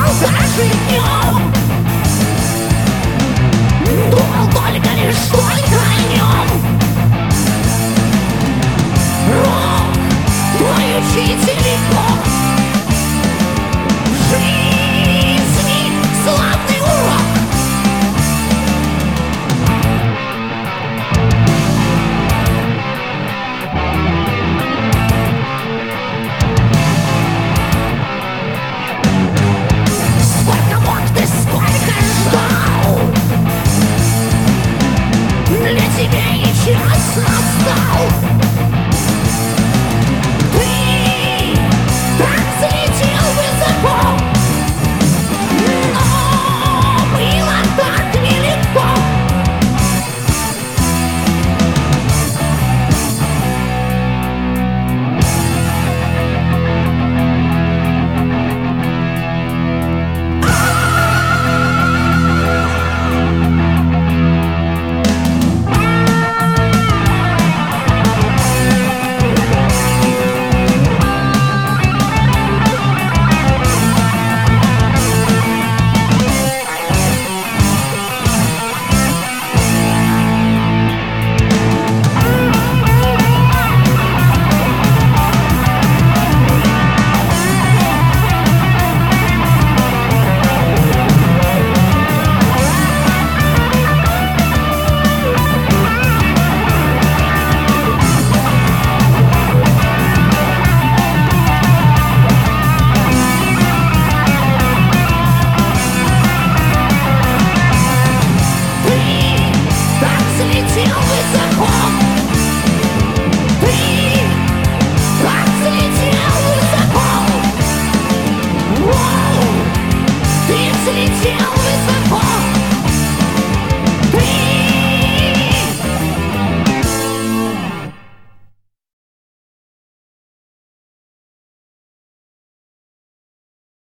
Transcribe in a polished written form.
даже днем. Думал только лишь только о нем. Рок, твой учитель и Бог. В жизни славный урок. Сколько мог ты, сколько ждал? Для тебя и час настал. Ты так взлетел высоко, но было так нелегко. Так взлетел высоко.